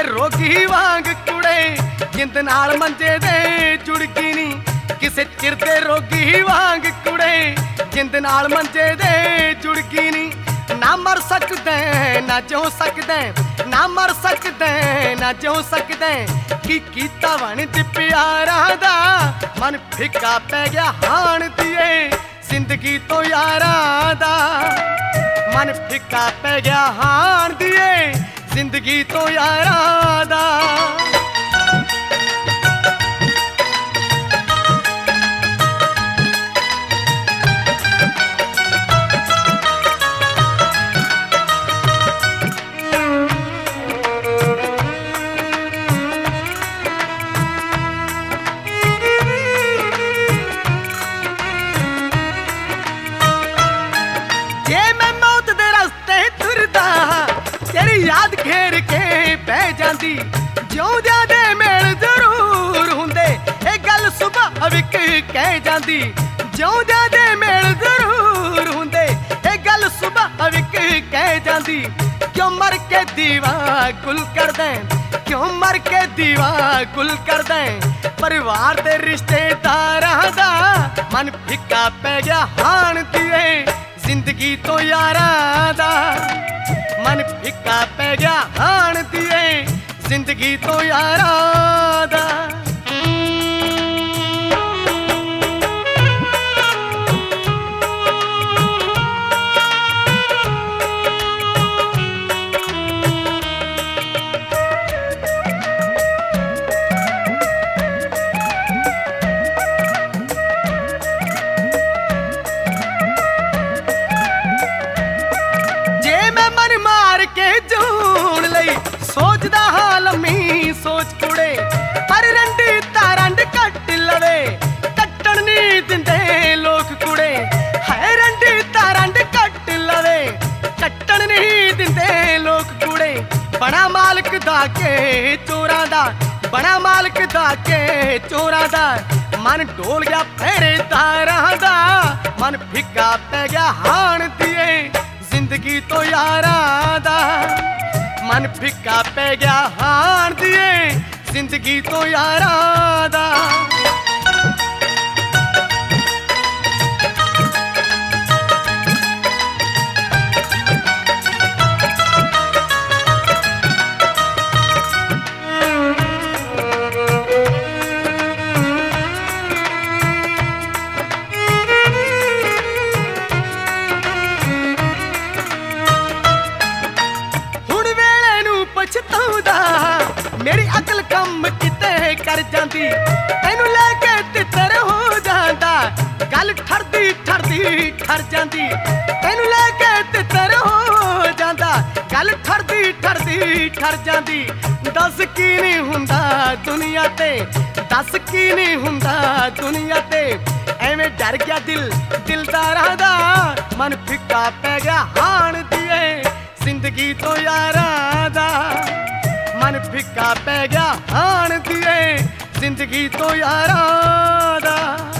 रोगी वांग कुड़े जिंद नाल मंजे दे जुड़गी नी किसे चिर दे रोगी वांग कुड़े जिंद नाल मंजे दे जुड़गी नी ना मर सकदे ना जिउ सकदे ना मर सकदे ना जिउ सकदे की कीता वण च प्यारा दा मन फिक्का पै गया हाण दिए जिंदगी तो यारा दा मन फिक्का पै गया हाण दिए जिंदगी तो यारा दा याद घेर के पै जांदी जिउंदियां दे मेल जरूर हुंदे ए गल सुभाविक कह जांदी जिउंदियां दे मेल जरूर हुंदे ए गल सुभाविक कह जांदी क्यों मर के दीवा गुल कर दें क्यों मर के दीवा गुल कर दें परिवार दे रिश्तेदारां दा मन फिक्का पै गया हाण दिए जिंदगी तो यारां दा मन फिक्का पै गया हाण दिए जिंदगी तो यारा दा सोचदा हाल मी सोच कुड़े पर रंडी तारंड कट लवे कट्टन नहीं दिंदे लोग कुड़े है रंडी तारंड कट लवे कट्टन नहीं दिंदे लोग कुड़े बड़ा मालक दा के चोरां दा बड़ा मालक दा के चोरां दा मन डोल गया पहरेदारां दा मन फिक्का पै गया हाण दिए जिंदगी तो यारां दा मन फिक्का पै गया हाण दिए जिंदगी तो यारा दा मेरी अकल कम किते कर जाती तेनू लेके तितर हो जाता गल ठरदी ठरदी ठर जाती तेनू लेके तितर हो जाता गल ठरदी ठरदी ठर जाती दस की नहीं हुंदा दुनिया ते दस की नहीं हुंदा दुनिया ते एवें डर गया दिल दिलदारां दा मन फिक्का पै गया हाण दिए जिंदगी तो यारां दा मन फिक्का पै गया हाण दिए जिंदगी तो यारा दा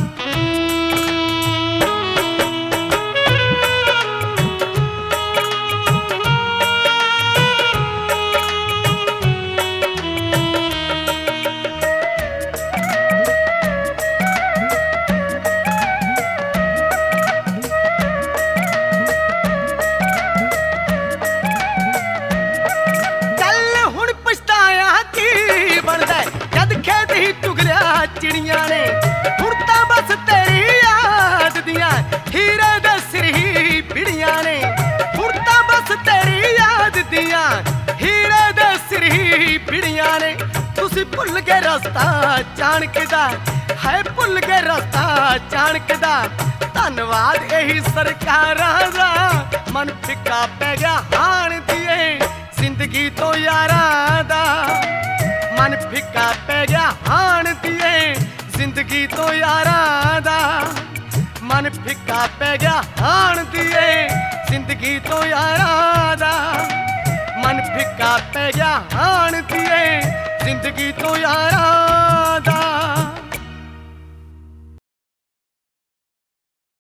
चिड़िया ने हुण तां बस तेरी याद दियां हीरे दे सिर ही पिड़िया ने हुण तां बस तेरी याद दियां हीरे दे सिर ही पिड़िया ने तुसी भुल गए रस्ता चाणक दा है भुल गए रस्ता चाणक दा धन्नवाद यही सरकारां दा मन फिक्का पै गया हाण दिए जिंदगी तो यारां दा मन फिक्का पै गया हाण दिए जिंदगी तो यारां दा मन फिक्का पै गया हाण दिए जिंदगी तो यारां दा मन फिक्का पै गया हाण दिए जिंदगी तो यारां दा।